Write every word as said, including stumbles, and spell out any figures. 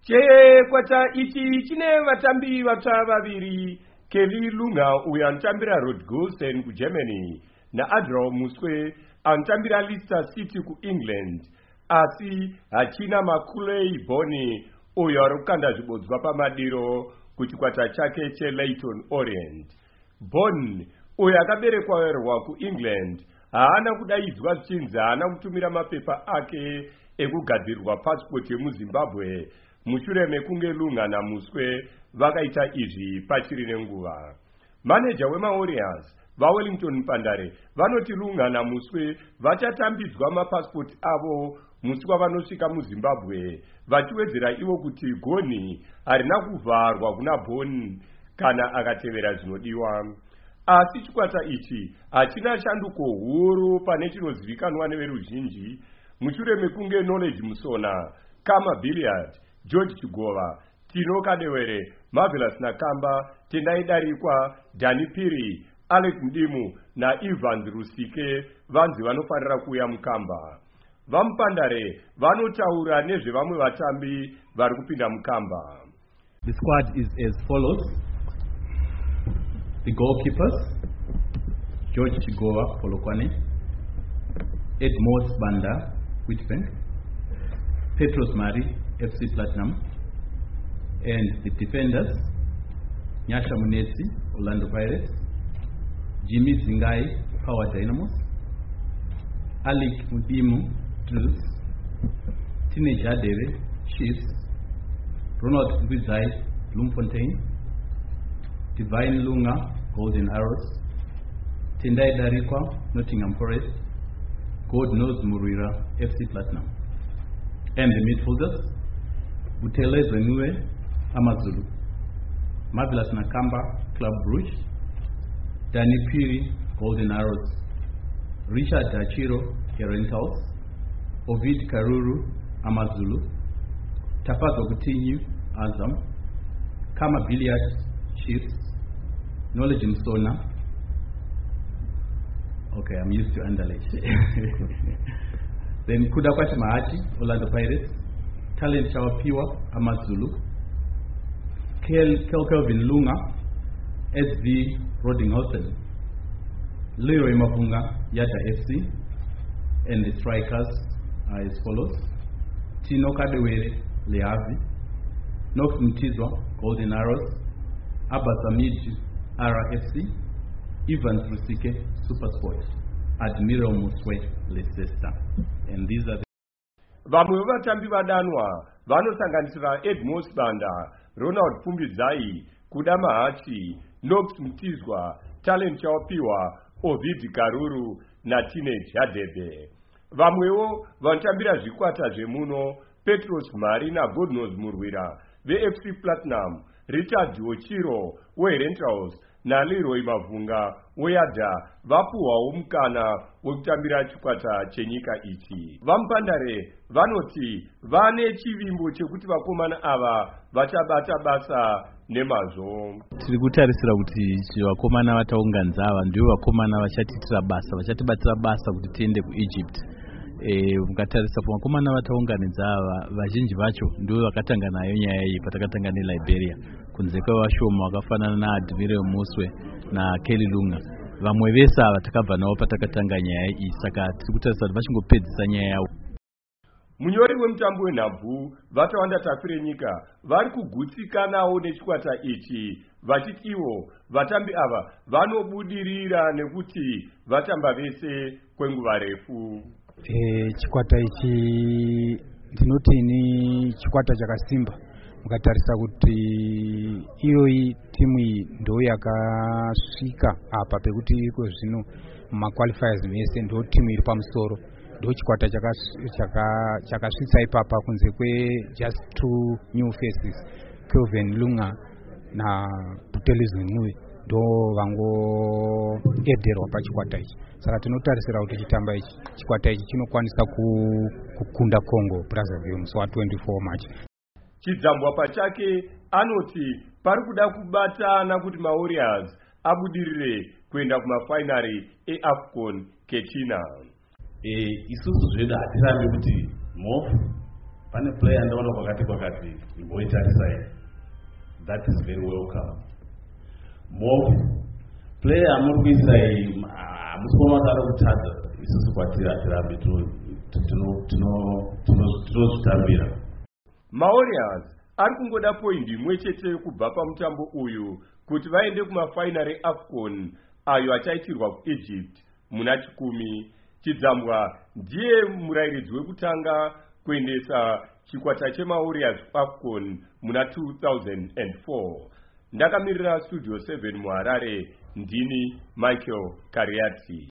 Chikwata ichi chine vatambi vatsva vaviri, Kelly Lunga uyo anotambira Rodgolsen kuGermany naAdriel Muswe anotambira Leicester City kuEngland, asi hachina Macaulay Bonne uyo ari kukanda zvibodzwa pamadiro kuchikwata chake cheLeyton Orient. Bonne uyo akaberekwa kuEngland haana kudaidzwa zvichinzi haana kutumira mapepa ake ekugadzirirwa pasipoti yemuZimbabwe mushure mekunge Lunga naMuswe vakaita izvi pachiri nenguva. Maneja wemaWarriors vaWellington Mpandare vanoti Lunga naMuswe vachatambidzwa mapasipoti avo musi wavanosvika muZimbabwe, vachiwedzera ivo kuti goni harina kuvharwa kuna Bonne kana akatevera zvinodiwa. Asi chikwata ichi hachina shanduko huru pane chinozivikanwa neveruzhinji mushure mekunge Knowledge Musona, Kama Billiard, George Chigova, Tino Kadewere, Marvelous Nakamba, Tendai Darikwa, Dani Piri, Alex Mdimu na Evans Rusike vanzi vanofanira kuuya mukamba. Vampandare vanotaura nezvevamwe vatambi vari kupinda mukamba. The squad is as follows. The goalkeepers: George Chigova, Polokwane; Edmos Banda, Witbank; Petros Mari, F C Platinum; and the defenders: Nyasha Munetsi, Orlando Pirates; Jimmy Zingai, Power Dynamos; Alik Mudimu, Truth; Tine Jadere, Chiefs; Ronald Ngwizai, Bloemfontein; Divine Lunga, Golden Arrows; Tendai Darikwa, Nottingham Forest; God Knows Murira, F C Platinum. And the midfielders: Butele Zenue, Amazulu; Marvelous Nakamba, Club Brugge; Dani Piri, Golden Arrows; Richard Dachiro, Herentals; Ovid Karuru, Amazulu; Tapazo Coutinho, Azam; Kama Billiard, Chiefs; Knowledge Msona. Okay, I'm used to underlay. Then Kudakwati Mahati, Orlando Pirates; Talent Chawapiwa, Amazulu; Kel Kelvin Lunga, S V Rodinghausen; Leroy Mapunga, Yata F C. And the strikers are as follows: Tino Kadewere, Leavi; Nox Mtizwa, Golden Arrows; Abasamid, R F C; Evans Rusike, Supersport; Admiral Muswe, Leicester. And these are the vamwe vatambi vadanwa vanosanganisira Edmos Banda, Ronald Pumbidzai, Kuda Mahachi, Nox Mtizwa, Talent Chawapiwa, Ovid Karuru na Tine Jadebe. Vamwewo vanotambira zvikwata zvemuno: Petros Mari na God Knows Murwira veF C Platinum, Richard Ochiro weRentals na Leroy Mavunga weYada vapuhwawo mukana wekutambira chikwata chenyika ichi. Vampandare vanoti vane chivimbo chekuti vakomana ava vachabata basa nemazvo. Tiri kutarisira kuti vakomana vataunganidza ava ndivo vakomana vachatiitira basa, vachatibatira basa kuti tiende kuEgypt. Eh, mukatarisa pamakomana vataunganidza ava vazhinji vacho ndivo vakatanga nayo nyaya iyi patakatanga neLiberia, kunze kwevashoma vakafanana naAdmiral Muswe na Kelly Lunga. Vamwe vese ava takabva navo patakatanga nyaya iyi, saka tiri kutarisa kuti vachingopedzisa nyaya yavo. Munyori wemutambo wenhabvu vatawanda Tafure Nyika vari kugutsikanawo nechikwata ichi, vachiti ivo vatambi ava vanobudirira nekuti vatamba vese kwenguva refu. E, chikwata ichi ndinoti ni chikwata chakasimba, mukatarisa kuti iyoyi timu iyi ndo yakasvika apa pekuti iko zvino mumaqualifiers mese ndo timu iri pamusoro, ndo chikwata chakasvitsa ipapa kunze kwe just two new faces, Kelvin Lunga na Butele Zenue, ndo vangoederwa pachikwata ichi. Saka tinotarisira kuti chitamba ichi chikwata ichi chinokwanisa kukunda Congo Brazzaville musi wa twenty-four March. Chidzambwa pachake anoti pari kuda kubatana kuti maWarriors abudirire kuenda kumafinari eAFCON kechina. Eh, isusu zvedu hatirambi kuti Mofu pane player ndaona kwakati kwakati imboitarisai. That is very welcome. More player amuri kuisai amusoma kare kutadza isusu kwatira tirambe tinozvitambira. Maurriers ari kungoda poindi imwe chete kubva pamutambo uyu kuti vaende kumafainari eAFCON ayo achaitirwa kuEgypt muna chikumi. Chidzambwa ndiye murairidzi wekutanga kuendesa chikwata chemaurriers kuAFCON muna two thousand four. Ndakamirira Studio seven muHarare, ndini Michael Kariati.